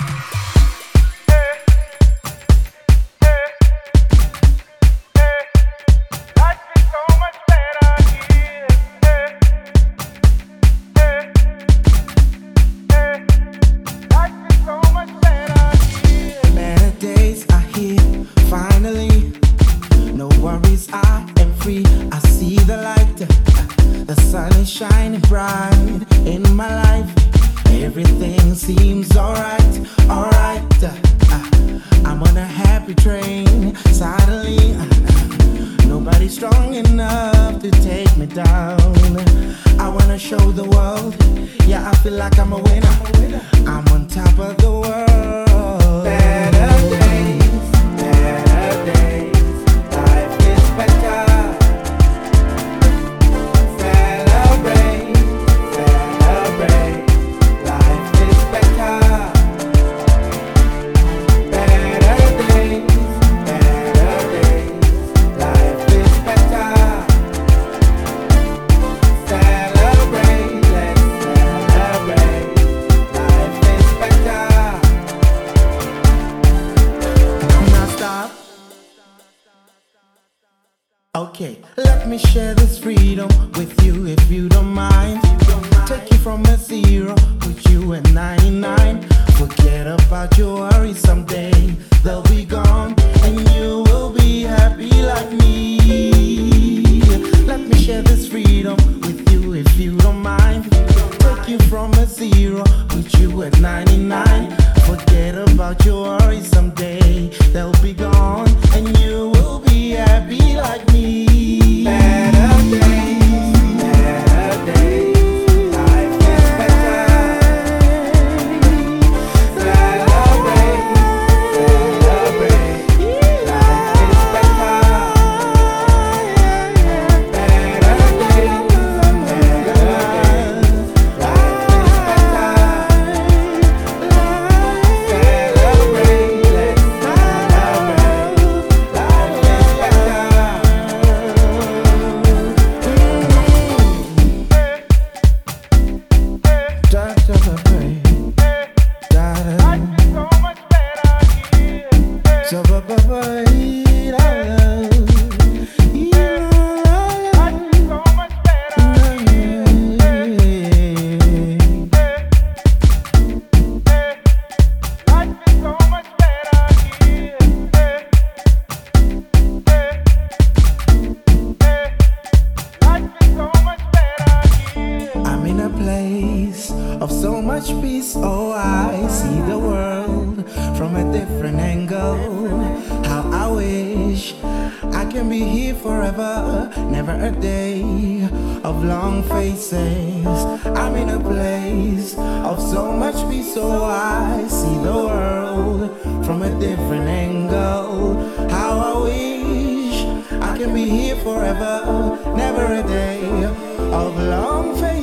Shining bright in my life. Everything seems alright, alright. I'm on a happy train. Suddenly, nobody's strong enough to take me down. I wanna show the world, yeah, I feel like I'm a winner. I'm on top of the world. Better days, better days. Life is better. Okay, let me share this freedom with you if you don't mind. Take you from a zero, put you at 99. Forget about your worries, someday they'll be gone, and you will be happy like me. Let me share this freedom with you if you don't mind. Take you from a zero, put you at 99. Forget about your worries, someday they'll be gone, and you will be happy like me. Better days, better days. Life is better. Celebrate, celebrate. Life is better. Better days, better days. Life is better. Celebrate, let's celebrate. Life is better. I'm in a place of so much peace. Oh, I see the world from a different angle. How I wish I can be here forever. Never a day of long faces. I'm in a place of so much peace. Oh, I see the world from a different angle. How I wish I can be here forever. Never a day of long faces.